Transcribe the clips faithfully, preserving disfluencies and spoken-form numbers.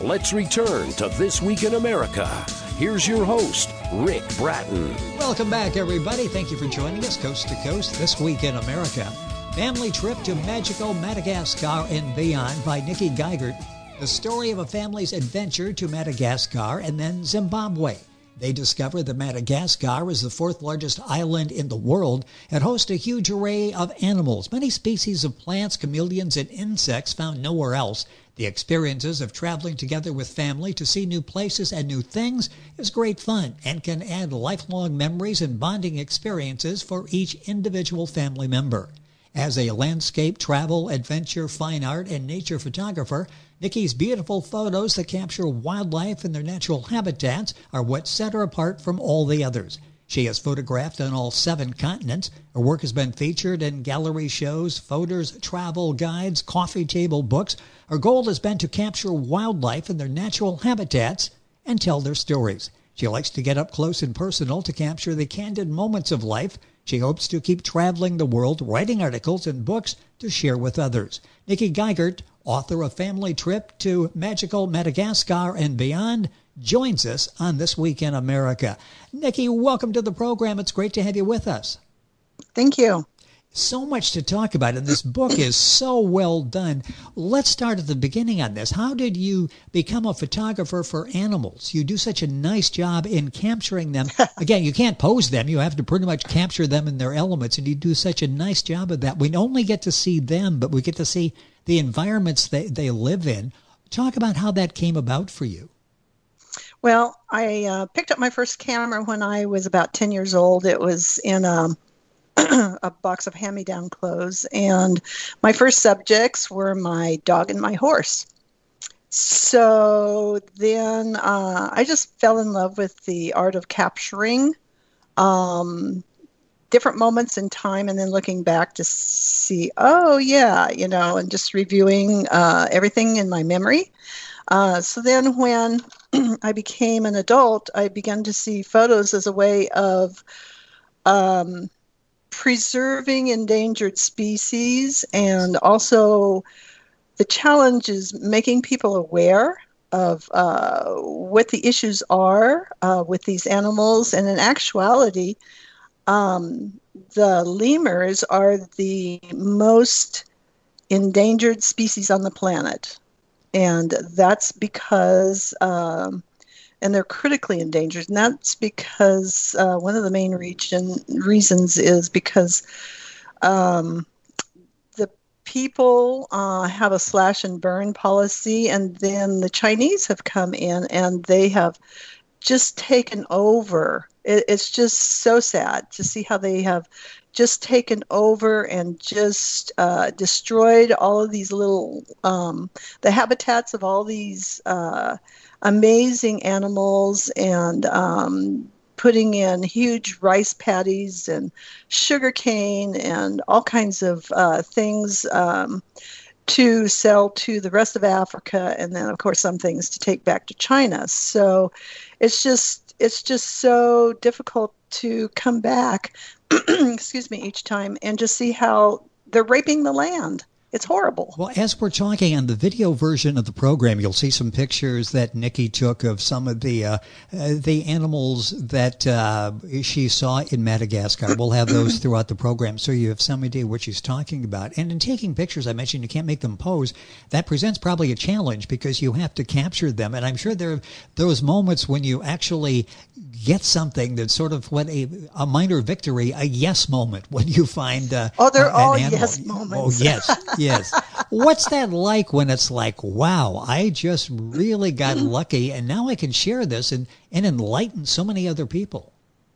Let's return to This Week in America. Here's your host, Rick Bratton. Welcome back, everybody. Thank you for joining us coast to coast This Week in America. Family trip to magical Madagascar and beyond by Nikki Geigert. The story of a family's adventure to Madagascar and then Zimbabwe. They discovered that Madagascar is the fourth largest island in the world and hosts a huge array of animals, many species of plants, chameleons, and insects found nowhere else. The experiences of traveling together with family to see new places and new things is great fun and can add lifelong memories and bonding experiences for each individual family member. As a landscape, travel, adventure, fine art, and nature photographer, Nikki's beautiful photos that capture wildlife and their natural habitats are what set her apart from all the others. She has photographed on all seven continents. Her work has been featured in gallery shows, photos, travel guides, coffee table books. Her goal has been to capture wildlife in their natural habitats and tell their stories. She likes to get up close and personal to capture the candid moments of life. She hopes to keep traveling the world, writing articles and books to share with others. Nikki Geigert, author of Family Trip to Magical Madagascar and Beyond, joins us on This Week in America. Nikki, welcome to the program. It's great to have you with us. Thank you. So much to talk about, and this book is so well done. Let's start at the beginning on this. How did you become a photographer for animals? You do such a nice job in capturing them. Again, you can't pose them. You have to pretty much capture them in their elements, and you do such a nice job of that. We only get to see them, but we get to see the environments they, they live in. Talk about how that came about for you. Well, I uh, picked up my first camera when I was about ten years old. It was in a a box of hand-me-down clothes, and my first subjects were my dog and my horse. So then uh, I just fell in love with the art of capturing um, different moments in time, and then looking back to see, oh yeah, you know, and just reviewing uh, everything in my memory. Uh, so then when I became an adult, I began to see photos as a way of um, preserving endangered species, and also the challenge is making people aware of uh, what the issues are uh, with these animals. And in actuality, um, the lemurs are the most endangered species on the planet. And that's because um, and they're critically endangered. And that's because uh, one of the main region, reasons is because um, the people uh, have a slash and burn policy, and then the Chinese have come in and they have just taken over. It, it's just so sad to see how they have just taken over and just uh, destroyed all of these little, um, the habitats of all these uh, amazing animals, and um, putting in huge rice paddies and sugar cane and all kinds of uh, things um, to sell to the rest of Africa, and then of course some things to take back to China. So it's just it's just so difficult to come back excuse me each time and just see how they're raping the land. It's horrible. Well, as we're talking on the video version of the program, you'll see some pictures that Nikki took of some of the uh, uh, the animals that uh, she saw in Madagascar. We'll have those throughout the program, so you have some idea what she's talking about. And in taking pictures, I mentioned you can't make them pose. That presents probably a challenge because you have to capture them. And I'm sure there are those moments when you actually get something that's sort of what a, a minor victory, a yes moment when you find uh, oh, they're an all animal. Yes moments. Oh, yes. Yes. What's that like when it's like, wow, I just really got lucky and now I can share this and, and enlighten so many other people?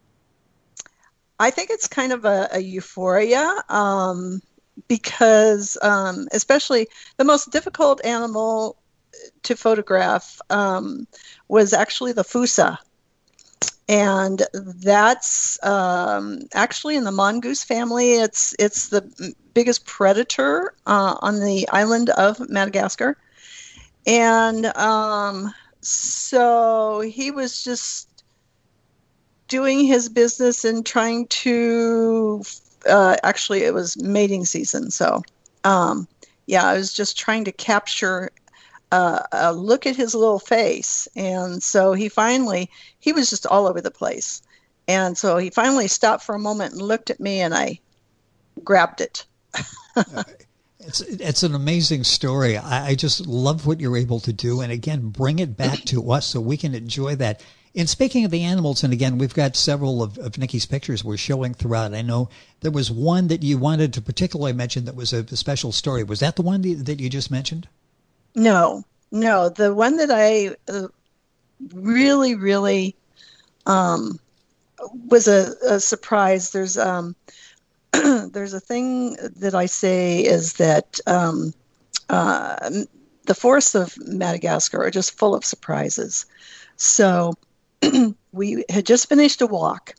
I think it's kind of a, a euphoria um, because um, especially the most difficult animal to photograph um, was actually the fossa. And that's um, actually in the mongoose family. It's it's the biggest predator uh, on the island of Madagascar. And um, so he was just doing his business and trying to, uh, actually it was mating season. So um, yeah, I was just trying to capture uh, a look at his little face. And so he finally, he was just all over the place. And so he finally stopped for a moment and looked at me, and I grabbed it. It's it's an amazing story. I, I just love what you're able to do. And again, bring it back to us so we can enjoy that. And speaking of the animals, and again, we've got several of, of Nikki's pictures we're showing throughout. I know there was one that you wanted to particularly mention that was a, a special story. Was that the one that you just mentioned? No, no. The one that I uh, really, really um, was a, a surprise. There's um, there's a thing that I say is that um, uh, the forests of Madagascar are just full of surprises. So we had just finished a walk,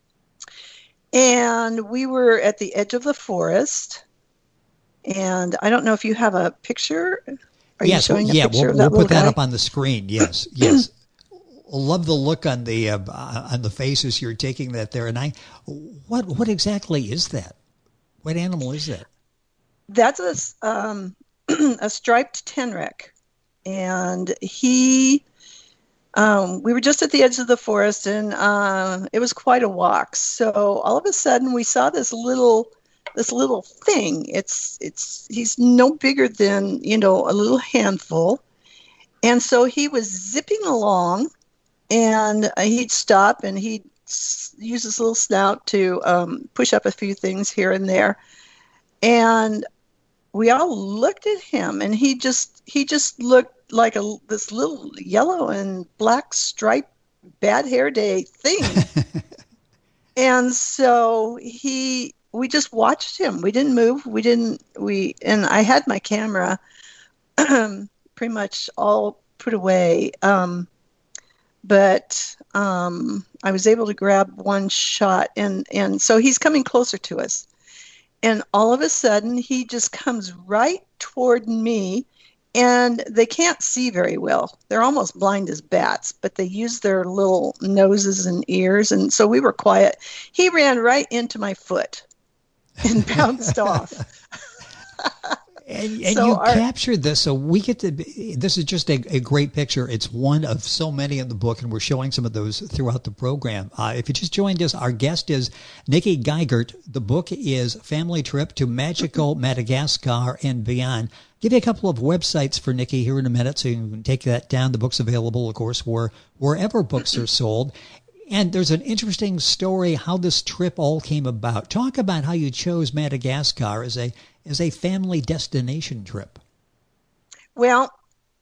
and we were at the edge of the forest. And I don't know if you have a picture. Are yes, you showing a yeah, picture we'll, of that we'll put that guy? up on the screen. Yes, yes. Love the look on the uh, on the faces you're taking that there. And I, what what exactly is that? What animal is that? That's a um, a striped tenrec, and he. Um, we were just at the edge of the forest, and uh, it was quite a walk. So all of a sudden, we saw this little this little thing. It's it's he's no bigger than, you know, a little handful, and so he was zipping along. And he'd stop, and he'd use his little snout to um, push up a few things here and there. And we all looked at him, and he just he just looked like a this little yellow and black striped bad hair day thing. And so he we just watched him. We didn't move. We didn't we and I had my camera pretty much all put away. Um, But um, I was able to grab one shot, and, and so he's coming closer to us. And all of a sudden, he just comes right toward me, and they can't see very well. They're almost blind as bats, but they use their little noses and ears, and so we were quiet. He ran right into my foot and bounced off. And, and so you our, captured this, so we get to. This is just a, a great picture. It's one of so many in the book, and we're showing some of those throughout the program. Uh, if you just joined us, our guest is Nikki Geigert. The book is Family Trip to Magical Madagascar and Beyond. Give you a couple of websites for Nikki here in a minute, so you can take that down. The book's available, of course, where wherever books are sold. And there's an interesting story how this trip all came about. Talk about how you chose Madagascar as a as a family destination trip. Well,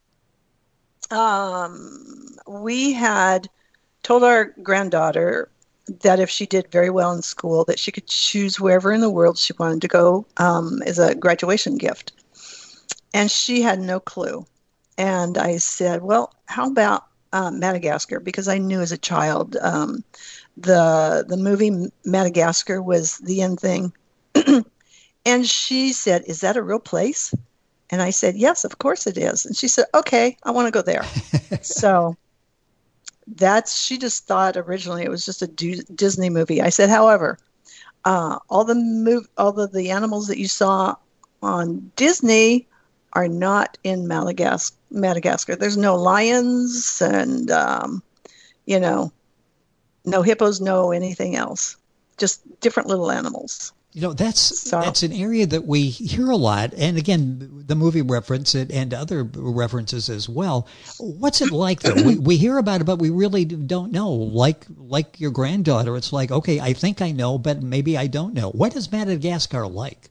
um, we had told our granddaughter that if she did very well in school, that she could choose wherever in the world she wanted to go um, as a graduation gift. And she had no clue. And I said, well, how about uh, Madagascar? Because I knew as a child um, the the movie Madagascar was the end thing. And she said, is that a real place? And I said, yes, of course it is. And she said, okay, I want to go there. So that's, she just thought originally it was just a D- Disney movie. I said, however, uh, all the move, all the, the animals that you saw on Disney are not in Madagascar. Madagascar. There's no lions and, um, you know, no hippos, no anything else. Just different little animals. You know, that's so. that's an area that we hear a lot. And again, the movie reference it and other references as well. What's it like, though? we, we hear about it, but we really don't know. Like like your granddaughter, it's like, okay, I think I know, but maybe I don't know. What is Madagascar like?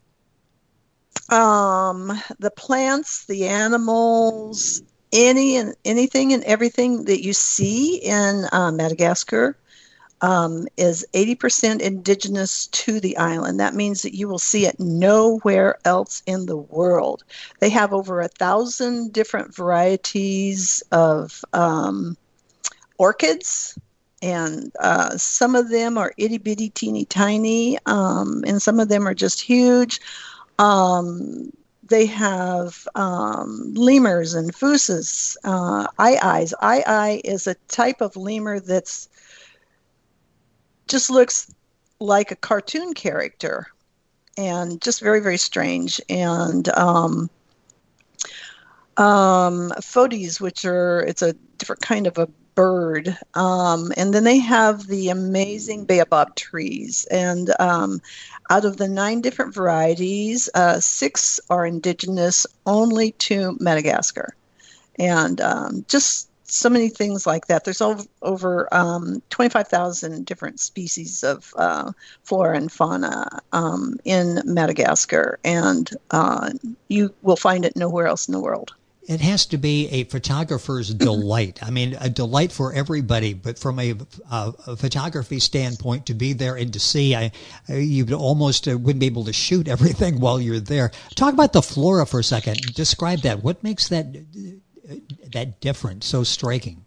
Um, the plants, the animals, any and anything and everything that you see in uh, Madagascar um, is eighty percent indigenous to the island. That means that you will see it nowhere else in the world. They have over a thousand different varieties of um, orchids. And uh, some of them are itty bitty, teeny tiny, um, and some of them are just huge. Um, they have um, lemurs and fooses, uh, eye-eyes. Eye-eye is a type of lemur that's just looks like a cartoon character and just very, very strange. And um, Um, Photes, which are, it's a different kind of a bird. Um, and then they have the amazing baobab trees. And um, out of the nine different varieties, uh, six are indigenous only to Madagascar. And um, just so many things like that. There's over, over um, twenty-five thousand different species of uh, flora and fauna um, in Madagascar, and uh, you will find it nowhere else in the world. It has to be a photographer's delight. I mean, a delight for everybody, but from a, a, a photography standpoint, to be there and to see, I, you almost uh, wouldn't be able to shoot everything while you're there. Talk about the flora for a second. Describe that. What makes that uh, that different, so striking?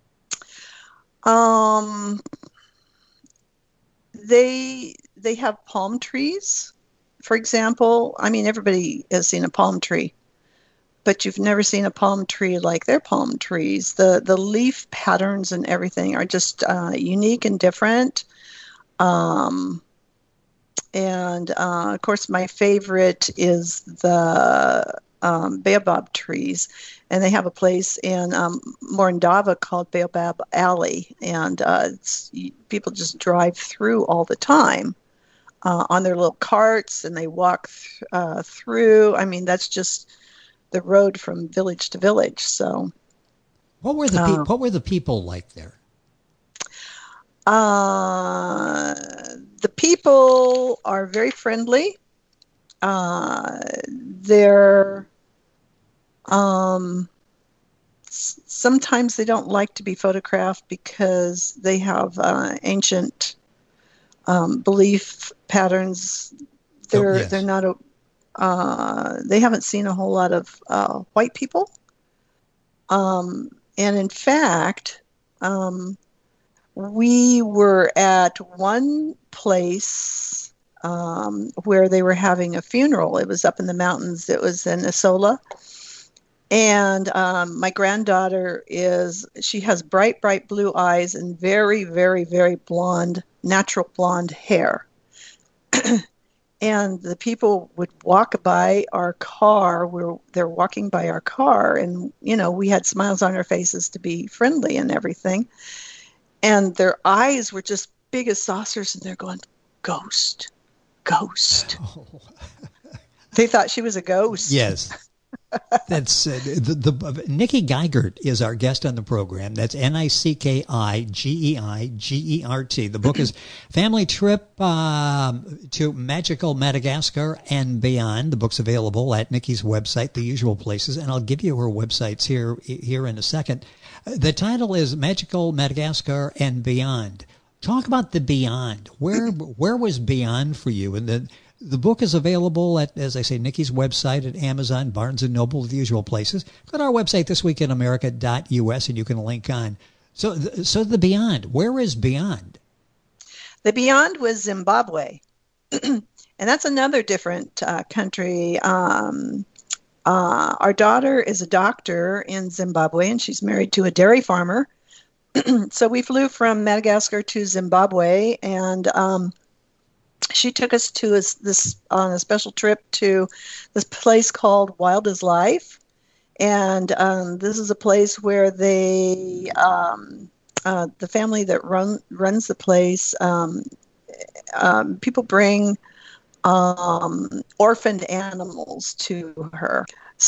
Um, they they have palm trees, for example. I mean, everybody has seen a palm tree, but you've never seen a palm tree like their palm trees. The the leaf patterns and everything are just uh, unique and different. Um, and uh, of course, my favorite is the um, baobab trees. And they have a place in um, Morondava called Baobab Alley. And uh, it's, people just drive through all the time uh, on their little carts, and they walk th- uh, through. I mean, that's just the road from village to village. So, what were the pe- uh, what were the people like there? Uh, the people are very friendly. Uh, they're um, s- sometimes they don't like to be photographed because they have uh, ancient um, belief patterns. They're Oh, yes. they're not a uh, they haven't seen a whole lot of uh, white people. Um, and in fact, um, we were at one place um, where they were having a funeral. It was up in the mountains. It was in Isola. And um, my granddaughter is, she has bright, bright blue eyes and very, very, very blonde, natural blonde hair. And the people would walk by our car. We're, they're walking by our car. And, you know, we had smiles on our faces to be friendly and everything. And their eyes were just big as saucers. And they're going, ghost, ghost. Oh. They thought she was a ghost. Yes. That's uh, the, the Nikki Geigert is our guest on the program. That's N I C K I G E I G E R T. The book is Family Trip um, to Magical Madagascar and Beyond. The book's available at Nikki's website, the usual places, and I'll give you her websites here here in a second. The title is Magical Madagascar and Beyond. Talk about the Beyond. Where where was Beyond for you? And the The book is available at, as I say, Nikki's website, at Amazon, Barnes and Noble, the usual places. Go to our website, this week in america dot U S, and you can link on. So, so the Beyond, where is Beyond? The Beyond was Zimbabwe. And that's another different uh, country. Um, uh, our daughter is a doctor in Zimbabwe, and she's married to a dairy farmer. So we flew from Madagascar to Zimbabwe, and um, she took us to a, this on a special trip to this place called Wild as Life. And um, this is a place where they, um, uh, the family that run, runs the place, um, um, people bring um, orphaned animals to her.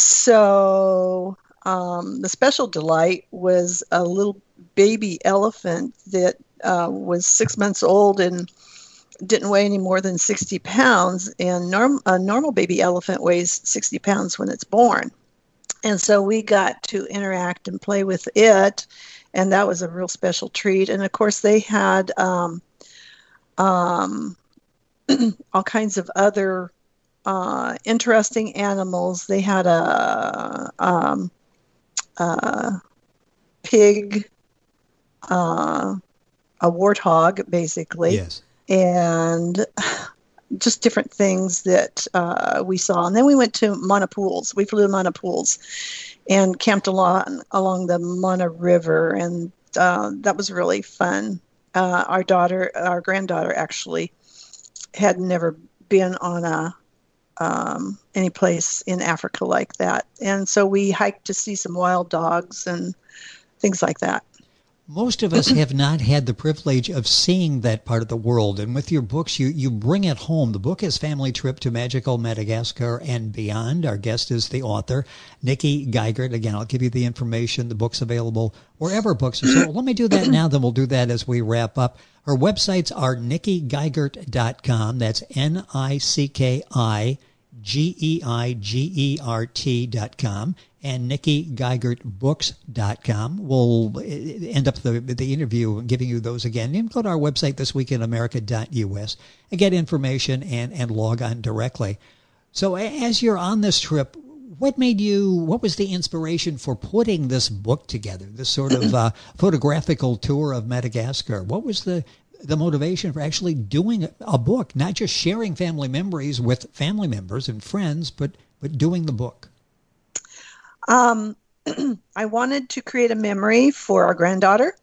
So um, the special delight was a little baby elephant that uh, was six months old and didn't weigh any more than sixty pounds. And norm- a normal baby elephant weighs sixty pounds when it's born. And so we got to interact and play with it. And that was a real special treat. And of course, they had um, um, all kinds of other uh, interesting animals. They had a, um, a pig, uh, a warthog, basically. Yes. And just different things that uh, we saw. And then we went to Mana Pools. We flew to Mana Pools and camped along, along the Mana River. And uh, that was really fun. Uh, our daughter, our granddaughter actually had never been on a um, any place in Africa like that. And so we hiked to see some wild dogs and things like that. Most of us have not had the privilege of seeing that part of the world. And with your books, you, you bring it home. The book is Family Trip to Magical Madagascar and Beyond. Our guest is the author, Nikki Geigert. Again, I'll give you the information. The book's available wherever books are sold. Let me do that now, then we'll do that as we wrap up. Her websites are nikki geigert dot com. That's N I C K I G E I G E R T dot com. And nikki geigert books dot com. We'll end up the the interview giving you those again. You can go to our website, this week in america dot U S, and get information and, and log on directly. So as you're on this trip, what made you, what was the inspiration for putting this book together, this sort of uh, photographical tour of Madagascar? What was the the motivation for actually doing a book, not just sharing family memories with family members and friends, but but doing the book? Um, I wanted to create a memory for our granddaughter,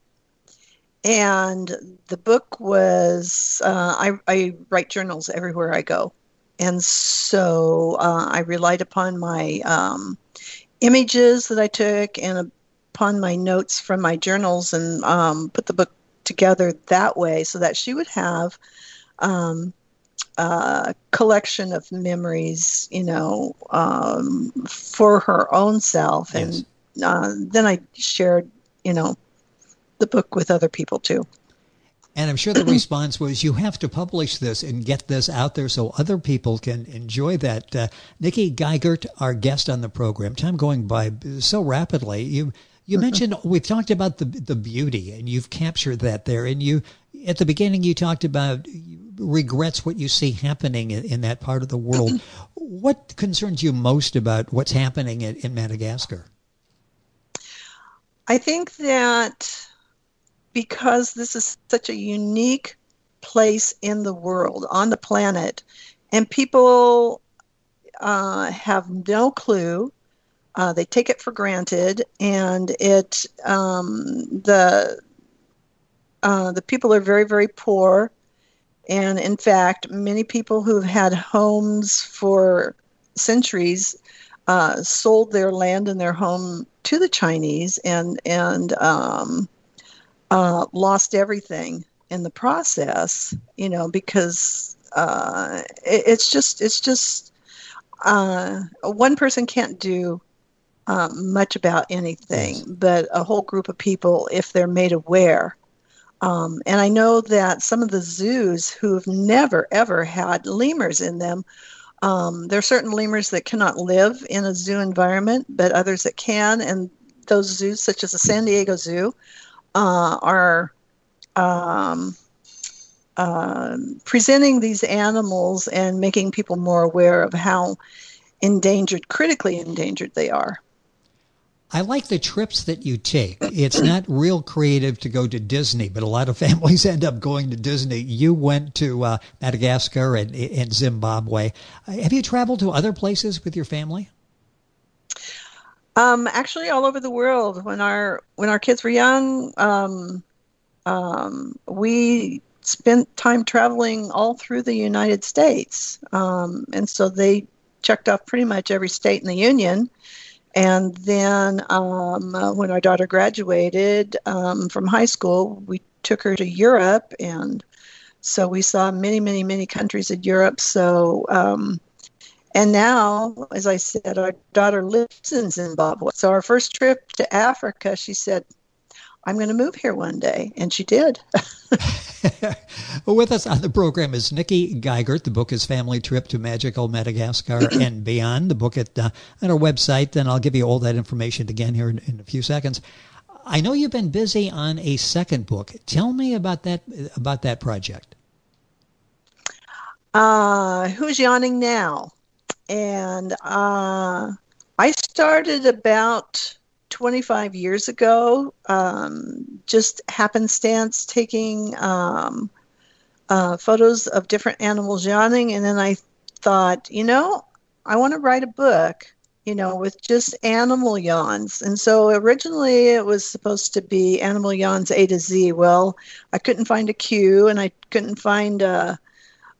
and the book was, uh, I, I write journals everywhere I go. And so uh, I relied upon my um, images that I took and upon my notes from my journals, and um, put the book together that way so that she would have um, Uh, collection of memories, you know, um, for her own self. And Yes. uh, then I shared, you know, the book with other people too. And I'm sure the response was, you have to publish this and get this out there so other people can enjoy that. Uh, Nikki Geigert, our guest on the program, time going by so rapidly. You you mentioned, we've talked about the the beauty, and you've captured that there. And you, at the beginning, you talked about regrets what you see happening in, in that part of the world. What concerns you most about what's happening in, in Madagascar? I think that because this is such a unique place in the world, on the planet, and people uh, have no clue. Uh, they take it for granted, and it um, the uh, the people are very, very poor. And in fact, many people who've had homes for centuries uh, sold their land and their home to the Chinese, and and um, uh, lost everything in the process. You know, because uh, it, it's just it's just uh, one person can't do um, much about anything, Yes. but a whole group of people, if they're made aware. Um, and I know that some of the zoos who've never, ever had lemurs in them, um, there are certain lemurs that cannot live in a zoo environment, but others that can. And those zoos, such as the San Diego Zoo, uh, are um, uh, presenting these animals and making people more aware of how endangered, critically endangered they are. I like the trips that you take. It's not real creative to go to Disney, but a lot of families end up going to Disney. You went to uh, Madagascar and, and Zimbabwe. Uh, have you traveled to other places with your family? Um, actually, all over the world. When our when our kids were young, um, um, we spent time traveling all through the United States, um, and so they checked off pretty much every state in the union. And then um, uh, when our daughter graduated um, from high school, we took her to Europe, and so we saw many, many, many countries in Europe. So, um, and now, as I said, our daughter lives in Zimbabwe. So our first trip to Africa, she said, I'm going to move here one day, and she did. Well, with us on the program is Nikki Geigert. The book is Family Trip to Magical Madagascar and Beyond. The book at uh, on our website, and I'll give you all that information again here in, in a few seconds. I know you've been busy on a second book. Tell me about that about that project. Uh, who's yawning now? And uh, I started about twenty-five years ago, um, just happenstance, taking um, uh, photos of different animals yawning. And then I thought, you know, I want to write a book, you know, with just animal yawns. And so originally it was supposed to be Animal Yawns A to Z. Well, I couldn't find a Q, and I couldn't find a,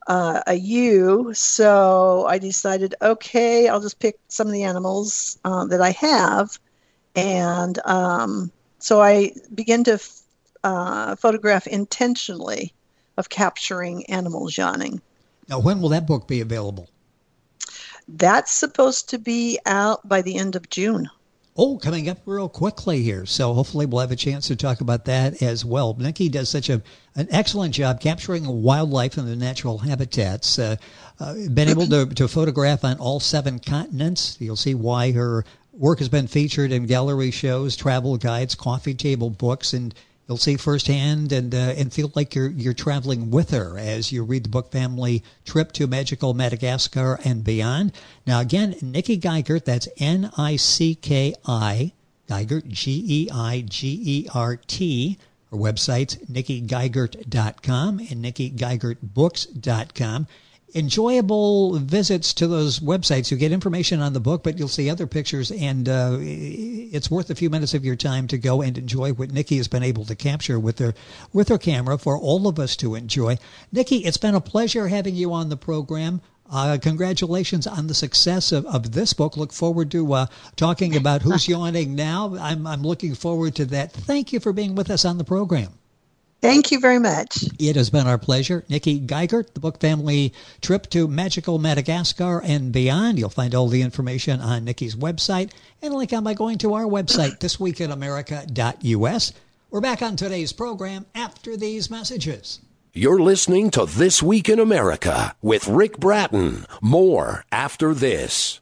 uh, a ewe. So I decided, okay, I'll just pick some of the animals uh, that I have. And um, so I began to f- uh, photograph intentionally of capturing animals yawning. Now, when will that book be available? That's supposed to be out by the end of June. Oh, coming up real quickly here. So hopefully we'll have a chance to talk about that as well. Nikki does such a an excellent job capturing wildlife in the natural habitats. Uh, uh, been able to, to photograph on all seven continents. You'll see why her work has been featured in gallery shows, travel guides, coffee table books, and you'll see firsthand and uh, and feel like you're you're traveling with her as you read the book Family Trip to Magical Madagascar and Beyond. Now, again, Nikki Geigert, that's N I C K I, Geigert, G E I G E R T. Her website's nikki geigert dot com and nikki geigert books dot com. Enjoyable visits to those websites. You get information on the book, but you'll see other pictures, and uh, it's worth a few minutes of your time to go and enjoy what Nikki has been able to capture with her with her camera for all of us to enjoy. Nikki, it's been a pleasure having you on the program. Uh, congratulations on the success of, of this book. Look forward to uh, talking about Who's Yawning Now. I'm, I'm looking forward to that. Thank you for being with us on the program. Thank you very much. It has been our pleasure. Nikki Geigert, the book Family Trip to Magical Madagascar and Beyond. You'll find all the information on Nikki's website and link on by going to our website, this week in america dot u s. We're back on today's program after these messages. You're listening to This Week in America with Rick Bratton. More after this.